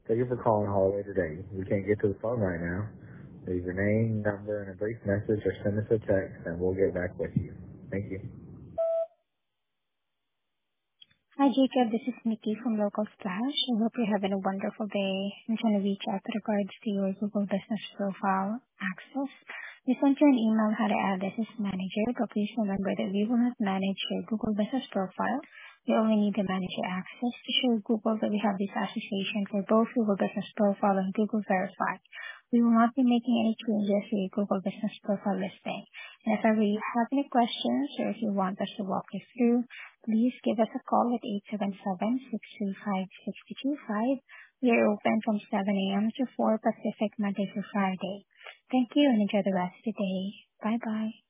Thank you for calling Holloway today. We can't get to the phone right now. Leave your name, number, and a brief message or send us a text and we'll get back with you. Thank you. Hi, Jacob. This is Nikki from Local Splash. I hope you're having a wonderful day. I'm trying to reach out with regards to your Google Business Profile access. We sent you an email how to add this as manager, but please remember that we will not manage your Google Business Profile. We only need to manage your access to show Google that we have this association for both Google Business Profile and Google Verify. We will not be making any changes to your Google Business Profile listing. And if ever you have any questions or if you want us to walk you through, please give us a call at 877-635-6225. We are open from 7 a.m. to 4 Pacific, Monday through Friday. Thank you and enjoy the rest of the day. Bye-bye.